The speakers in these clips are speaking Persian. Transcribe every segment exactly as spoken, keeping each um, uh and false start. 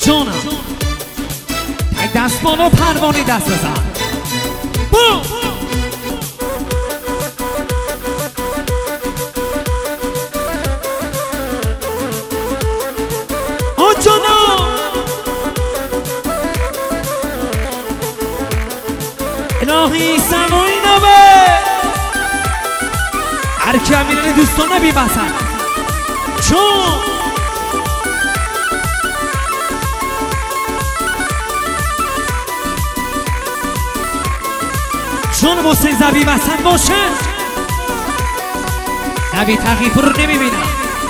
جونم تک دست بالا پروانی دست بزن بوم آ جونم الهی سمایی نبه هر کی امیرانی دوستان نبی بسن چون چون حسین زبی وسط باشه نبی تقیب رو نمیبینم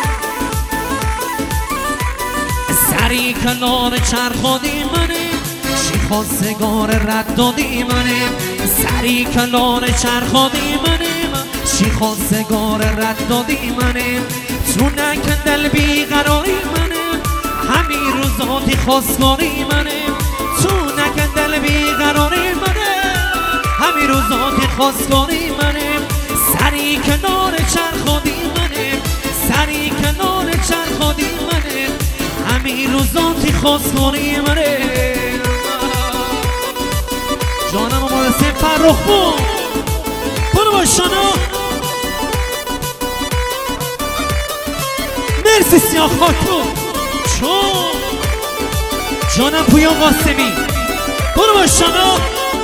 سری کنار چرخادی منه چی خواستگار رد دادی منه سری کنار چرخادی منه چی خواستگار رد دادی منه تو نکن دل بیقراری منه همین روزاتی خواستگاری منه تو نکن دل بیقراری منه همین روزاتی خواستگاری منه سری کنار چرخادی منه سری کنار چرخادی منه همین روزاتی خواستگاری منه جانم و مارسه فرخ بود برو باشانا مرسی سیاه خاکو چون جانم پویان قاسمی برو باشانا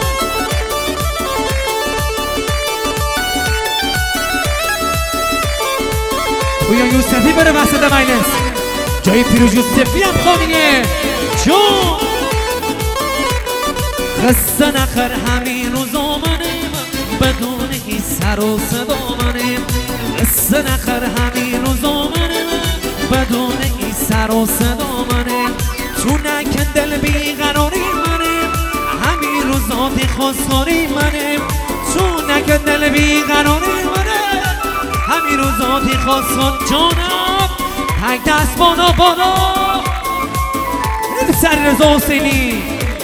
پویان یوسفی بره وسط مجلس جای پیروز یوسفی هم خامینه چون قصه نخر همین روزا منه بدون هیچ سر و صدا منه قصه نخر همین روزا منه بدون هیچ سر و صدا منه تو نکن دل بیقراری منه همین روزاتی خواستگاری منه تو نکن دل بیقراری منه همین روزاتی خواستگار جانم تک دست بالا بالا سر رضا حسینی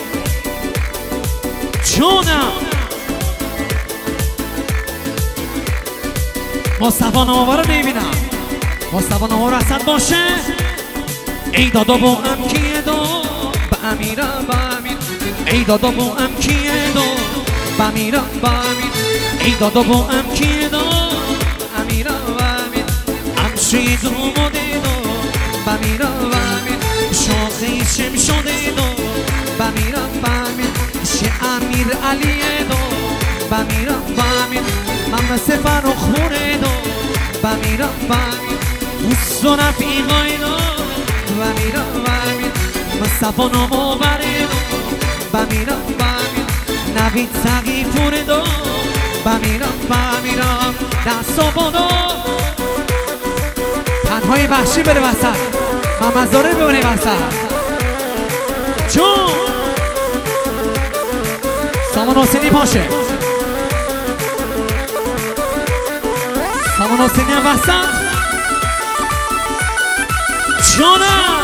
جونم مصطفی نامور رو نمیبینم مصطفی نامور اصلا باشه ای دادا با هم کیه دا با امیرم با امیر ای دادا با هم کیه دا با امیرم با امیر ای دادا با هم کیه دا با امیرم با امیر همشه دوماده دا با امیرم با امیر شاخه شم شده دا با امیرم با امیر شه امیر علیه دا با امیرم با امیر من مثل فرخ خوره دا با امیرم با امیر دوست و رفیقای دا با امیرم با امیر مصطفی ناموره دا با امیرم با امیر نوید سقیفوره دا با امیرم با امیرم دستا بادا تنهای وحشی بره وسط محمد زاره ببره وسط جون سامان حسینی پاشه سامان حسینی هم وسط جانم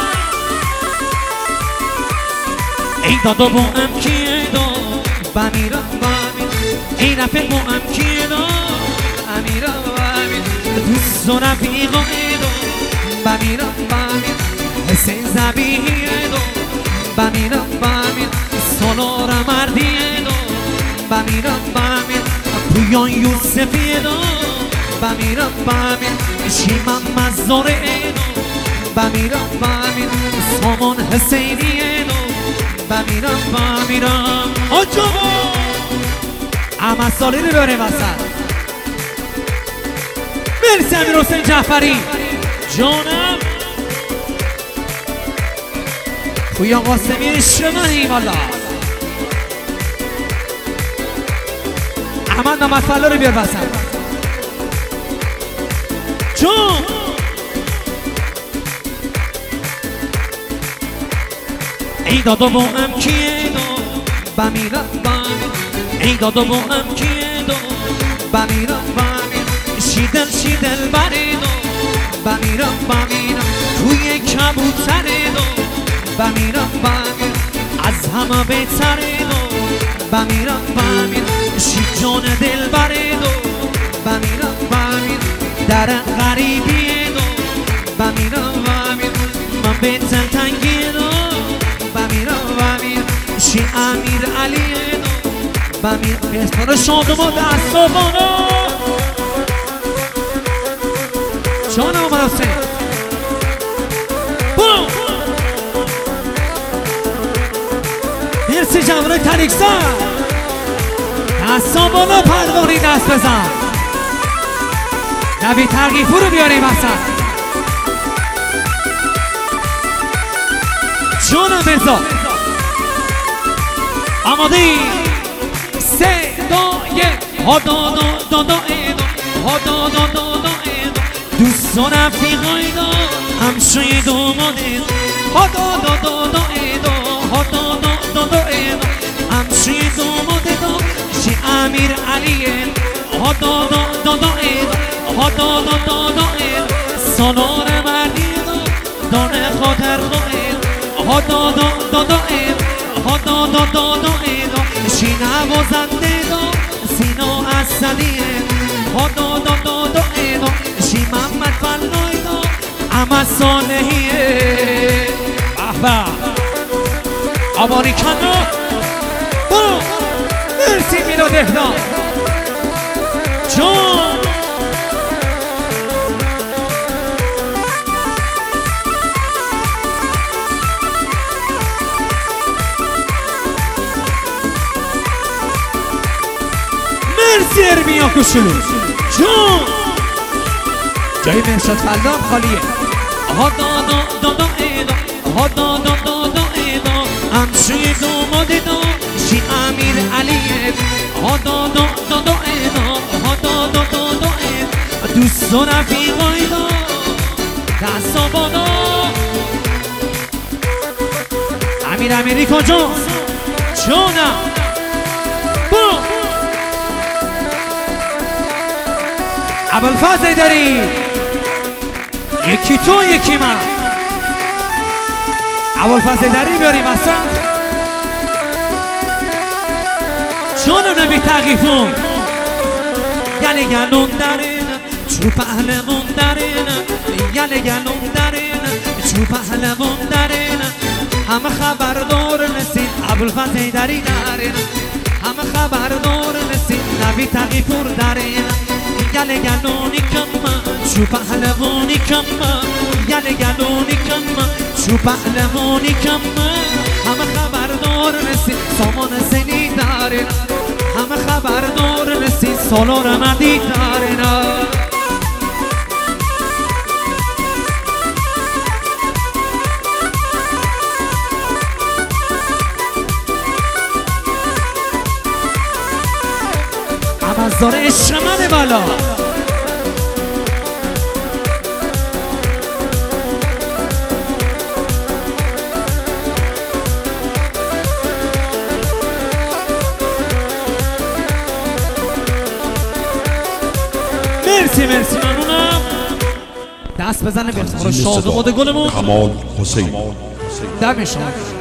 ای دادا با هم کیه دا با امیرم با امیر ای رفیق با هم کیه دا امیرم با امیر دوست و رفیقای دا با امیرم با امیر حسین زبیحیه دا با امیرم با امیر سالار مردیه دا با امیرم با امیر پویان یوسفیه دا با امیرم با امیر شیمم مزاره دا با امیرم با امیر سامان حسینیه دا با امیرم با امیرم آجا احمد سالی رو بره وسط مرسی امیر حسین جعفری جانم پویان قاسمی عشق منی والا احمد محمد فلا رو بیار وسط جون ای دادا با هم کیه دا با میرم با ای دادا با هم کیه دا با میرم با شیدل شیدل بره دا با میرم با میرم توی کبوتره دا با میرم با میرم از همه بهتره دا با میرم با میرم شید جان دل بره دا با میرم با میرم در غریبیه دا با میرم با میرم من بهتر تنگیه دا شی امیر علی بمیر بستان شادم و دست و بالا جانم آمد حسین برو مرسی جمعه تریکسان دستا بالا پروانی دست بزن نبی ترقیفو رو بیاریم وسط جانم مرزا آماده ای سه دو یک ها دا دا دا دا ایدا ها دا دا دا دا ایدا دوستان افریقایی دا همشوی دومانه ها دا دا دا دا ایدا ها دا دا دا دا ایدا همشوی دومانه دا شی امیر علیه ها دا دا دا دا ایدا ها دا دا دا دا ایدا سالار مردی دا دانه خاطر خواهد ها دا دا دا دا ایدا ها دا دا دا دا ایدا شی نوازنده دا سینا اسدیه ها دا دا دا دا ایدا شی محمد فلای دا اما صالحیه بحبه آبانی کنا برو مرسی میلا دهدان جان مرسی ارمیا کشلو جان جای مرشد فلان خالیه ها دا دا دا دا ایدا ها دا دا دا دا ایدا همشوی دوماده دا شی امیر علیه ها دا دا دا دا ایدا ها دا دا دا دا ایدا دوست و رفیقای دا دستا بالا امیر امریکا جان جانم برو ابوالفضل داری یکی تو یکی من ابوالفضل داری بیاریم اصلا جانم نبی تقیفون یلی گلون دارین چو پهلمون دارین یلی گلون دارین چو پهلمون دارین همه خبردار نسید ابوالفضل داری دارین همه خبردار نسید نبی تقیفور دارین یله گلونی کم چو پهلوانی کم یله گلونی کم چو پهلوانی کم همه خبردار نسی سامان زنی دارین همه خبردار نسی سالار مردی دارین عوضدار عشق منه بالا مرسی مرسی ممنونم دست بزنه به خور شاهزاده گلمون کمال حسین دم شما